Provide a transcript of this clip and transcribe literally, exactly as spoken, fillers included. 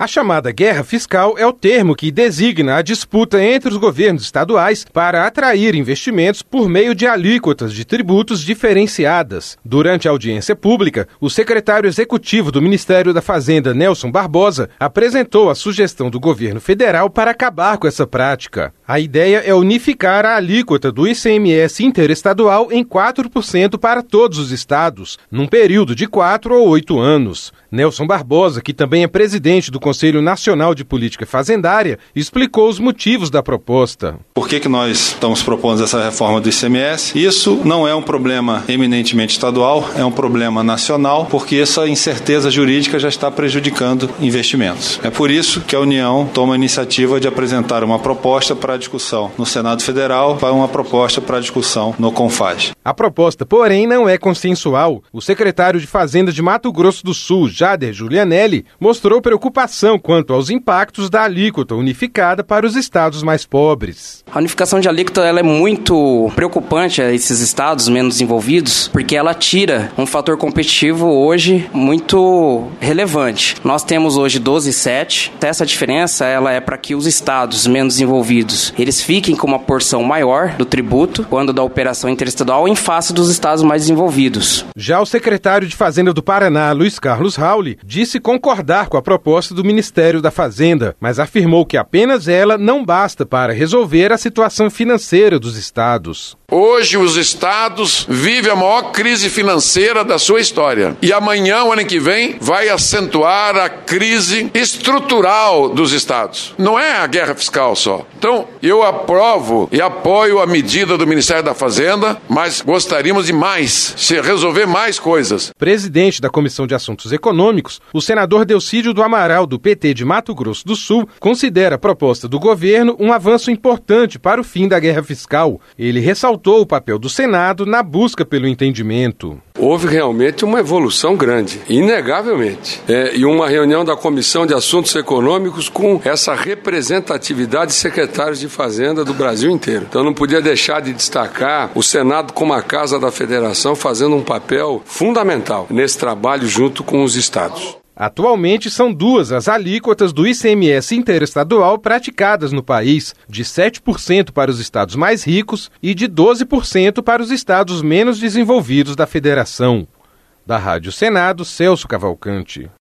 A chamada guerra fiscal é o termo que designa a disputa entre os governos estaduais para atrair investimentos por meio de alíquotas de tributos diferenciadas. Durante a audiência pública, o secretário executivo do Ministério da Fazenda, Nelson Barbosa, apresentou a sugestão do governo federal para acabar com essa prática. A ideia é unificar a alíquota do I C M S interestadual em quatro por cento para todos os estados, num período de quatro ou oito anos. Nelson Barbosa, que também é presidente do Conselho Nacional de Política Fazendária, explicou os motivos da proposta. Por que que nós estamos propondo essa reforma do I C M S? Isso não é um problema eminentemente estadual, é um problema nacional, porque essa incerteza jurídica já está prejudicando investimentos. É por isso que a União toma a iniciativa de apresentar uma proposta para discussão no Senado Federal, para uma proposta para discussão no CONFAZ. A proposta, porém, não é consensual. O secretário de Fazenda de Mato Grosso do Sul, Jader Julianelli, mostrou preocupação quanto aos impactos da alíquota unificada para os estados mais pobres. A unificação de alíquota ela é muito preocupante a esses estados menos desenvolvidos, porque ela tira um fator competitivo hoje muito relevante. Nós temos hoje doze e sete. Essa diferença ela é para que os estados menos desenvolvidos eles fiquem com uma porção maior do tributo quando da operação interestadual em face dos estados mais desenvolvidos. Já o secretário de Fazenda do Paraná, Luiz Carlos Rauli, disse concordar com a proposta do Ministério da Fazenda, mas afirmou que apenas ela não basta para resolver a situação financeira dos estados. Hoje os estados vivem a maior crise financeira da sua história. E amanhã, o ano que vem, vai acentuar a crise estrutural dos estados. Não é a guerra fiscal só. Então, eu aprovo e apoio a medida do Ministério da Fazenda, mas gostaríamos de mais, se resolver mais coisas. Presidente da Comissão de Assuntos Econômicos, o senador Delcídio do Amaral, do P T de Mato Grosso do Sul, considera a proposta do governo um avanço importante para o fim da guerra fiscal. Ele ressaltou o papel do Senado na busca pelo entendimento. Houve realmente uma evolução grande, inegavelmente. É, e uma reunião da Comissão de Assuntos Econômicos com essa representatividade de secretários de Fazenda do Brasil inteiro. Então não podia deixar de destacar o Senado como a Casa da Federação fazendo um papel fundamental nesse trabalho junto com os estados. Atualmente são duas as alíquotas do I C M S interestadual praticadas no país, de sete por cento para os estados mais ricos e de doze por cento para os estados menos desenvolvidos da federação. Da Rádio Senado, Celso Cavalcante.